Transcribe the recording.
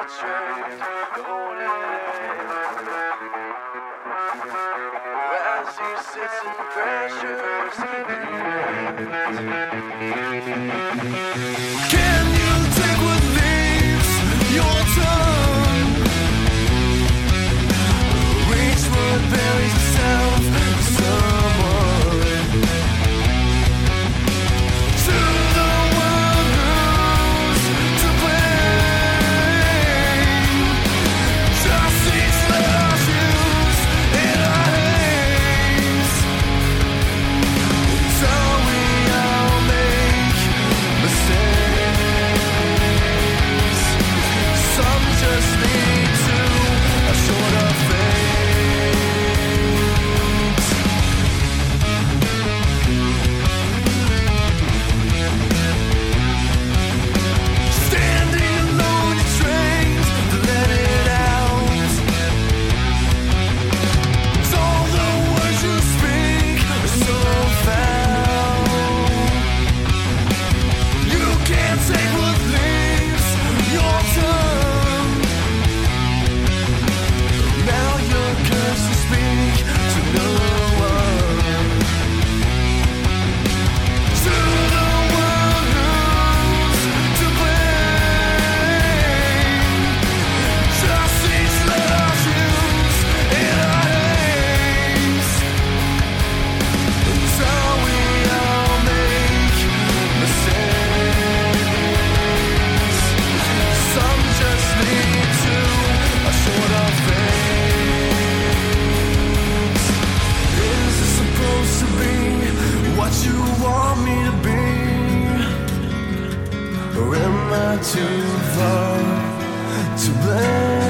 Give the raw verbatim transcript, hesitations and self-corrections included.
train, holding as he sits and pressures. Can you take what leaves your tongue? Reach what buries itself in someone. To the one who's to blame. Just these little shoes in our hands. So we all make mistakes. Some just lead to a shorter fate. Standing alone, you're trained to let it out. All the words you speak are so foul. You can't take what leaves your tongue. Now you're cursed to speak to no one. To the one who's to blame. Just these little shoes in our hands. So we all make mistakes. Some just lead to a shorter phase. Is this supposed to be what you want me to be? Or am I too far to blame?